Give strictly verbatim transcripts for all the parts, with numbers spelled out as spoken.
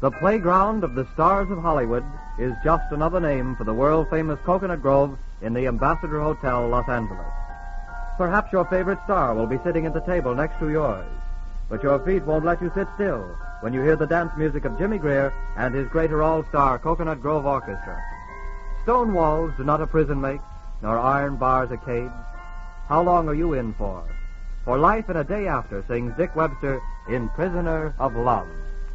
The playground of the stars of Hollywood is just another name for the world-famous Coconut Grove in the Ambassador Hotel, Los Angeles. Perhaps your favorite star will be sitting at the table next to yours, but your feet won't let you sit still when you hear the dance music of Jimmy Greer and his greater all-star Coconut Grove Orchestra. Stone walls do not a prison make, nor iron bars a cage. How long are you in for? For life and a day after, sings Dick Webster in Prisoner of Love.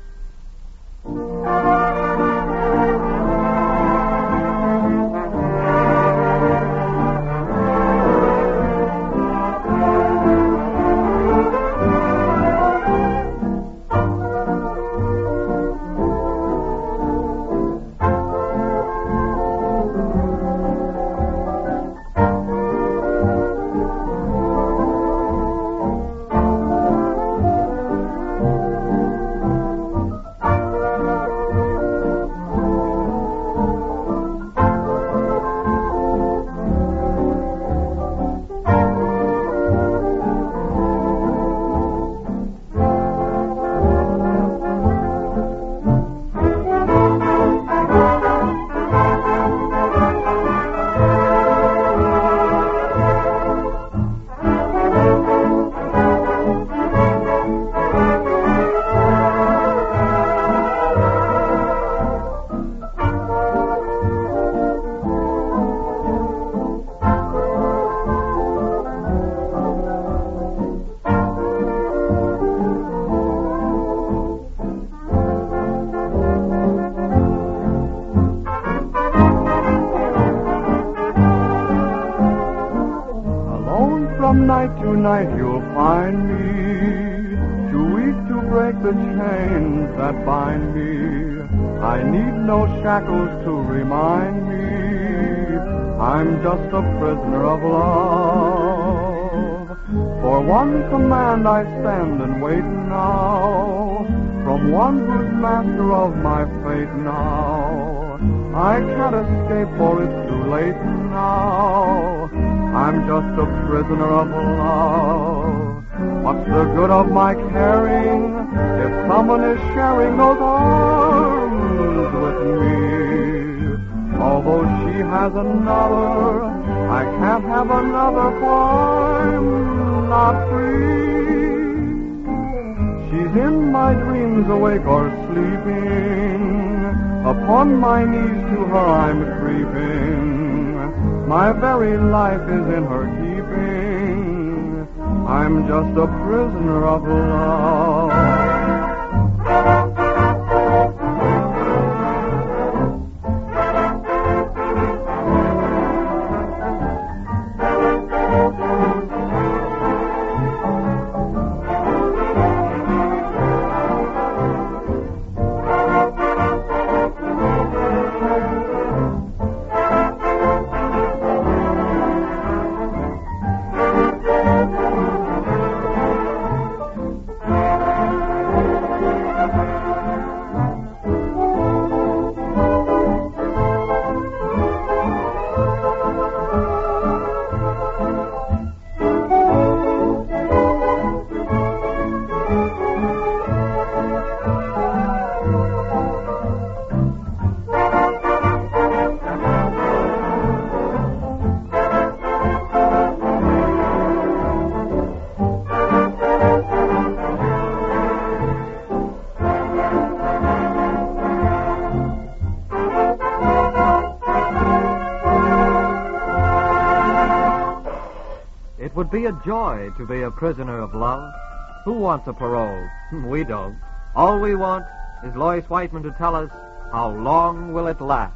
Night to night you'll find me, too weak to break the chains that bind me. I need no shackles to remind me I'm just a prisoner of love. For one command I stand and wait now, from one who's master of my fate now. I can't escape, for it's too late now. I'm just a prisoner of love. What's the good of my caring if someone is sharing those arms with me? Although she has another, I can't have another, for I'm not free. She's in my dreams, awake or sleeping. Upon my knees to her I'm creeping. My very life is in her keeping. I'm just a prisoner of love. It would be a joy to be a prisoner of love. Who wants a parole? We don't. All we want is Lois Whiteman to tell us, how long will it last?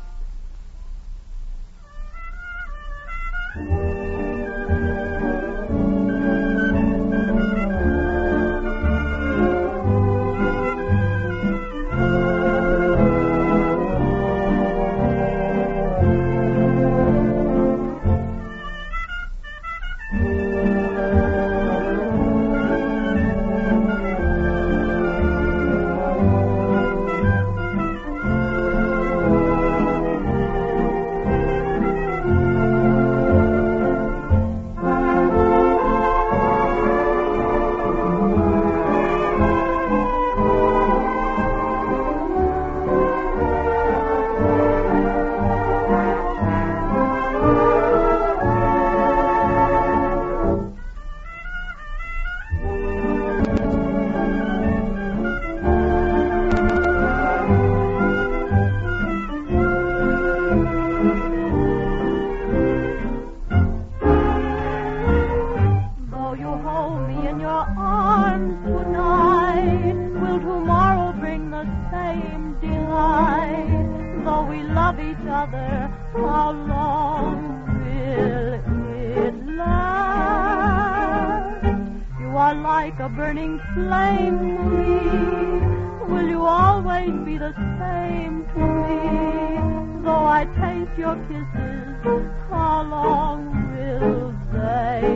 another, how long will it last? You are like a burning flame to me. Will you always be the same to me? Though I taste your kisses, how long will they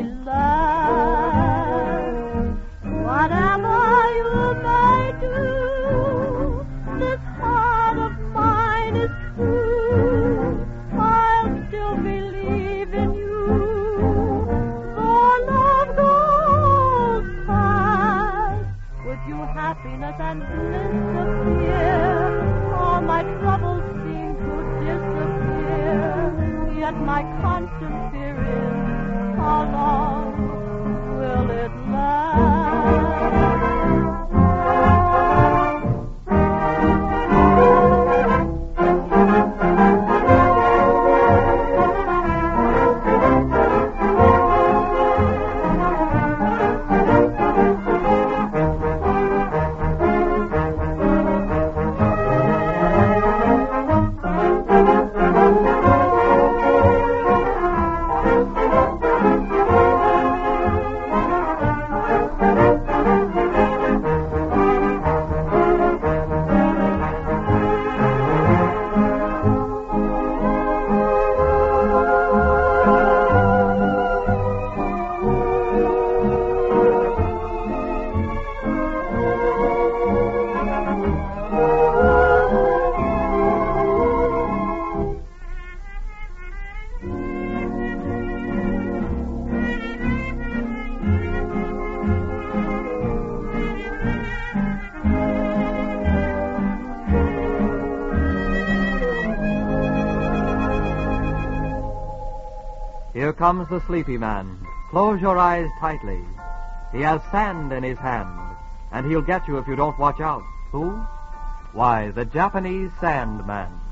last? Whatever you may do, this heart of mine is true. I'll still believe in you. Though love goes past, with you happiness and bliss appear. All my troubles seem to disappear. Yet my constant fear is, how long will it last? Here comes the sleepy man. Close your eyes tightly. He has sand in his hand, and he'll get you if you don't watch out. Who? Why, the Japanese Sandman.